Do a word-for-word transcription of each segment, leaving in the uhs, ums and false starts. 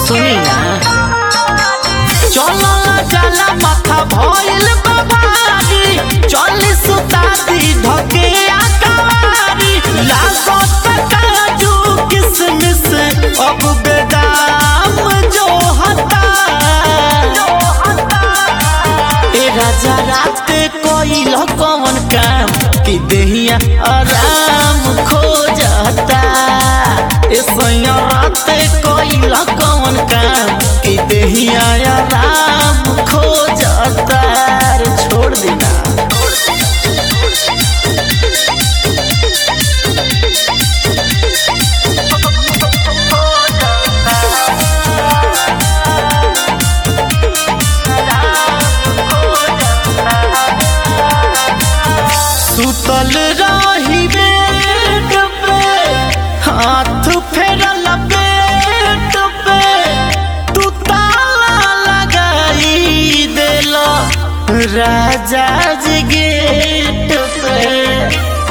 सुनी ना चलो जाला माथा भइल बाबारी चली सुतादी धके आकावारी लागत काजू किसमिस अब बेदाम जो हता ए राजा रात कोइल कौन काम कि देहिया आराम खो जाता ए सैया रात कोइल कौन काम कि देहिया आराम खो जाता रे छोड़ देना सुतल रही बेड पे हाथ फेरल पेट पे तू ताला लगाई देला राजा जी गेट पे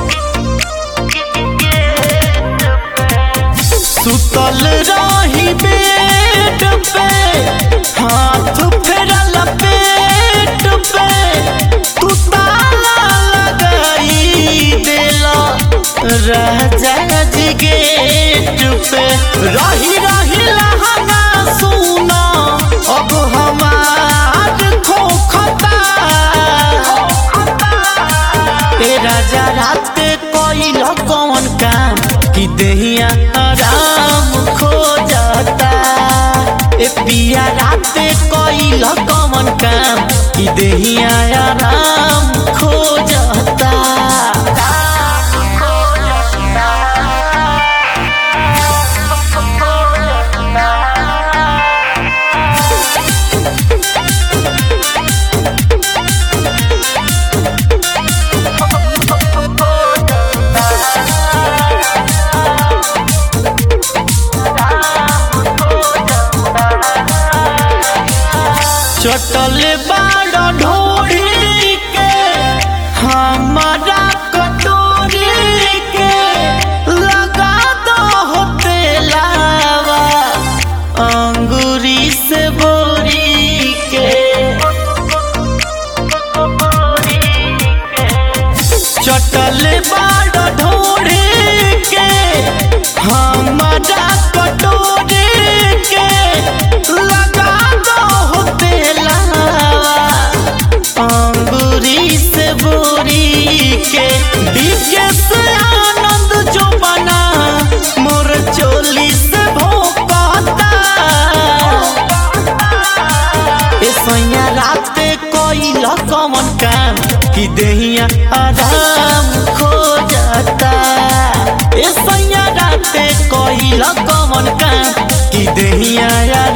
सुतल रही बेड पे हाथ फेरल पेट पे तू राजा जी गेट पे रही रही लहंगा सुना अब हमार खोखता ए राजा रात कोइल कौन काम कि देहिया आराम खो जाता ए पिया रात कोइल कौन काम कि देहिया आराम खो जाता चटल बाड़ा ढोरी के हमारा कटोरी के लगा दो होते लावा अंगूरी से बोरी के चटल बाड़ा ढोरी के हमारा कटोरी के लगा दो होते अंगूरी से बोरी के डीके से आनंद जो बना मोर चोली से भोकाता ए सैया रात कोइल कौन काम कि देहिया आराम खो जाता ए सैया रात कोइल कौन काम कि देहिया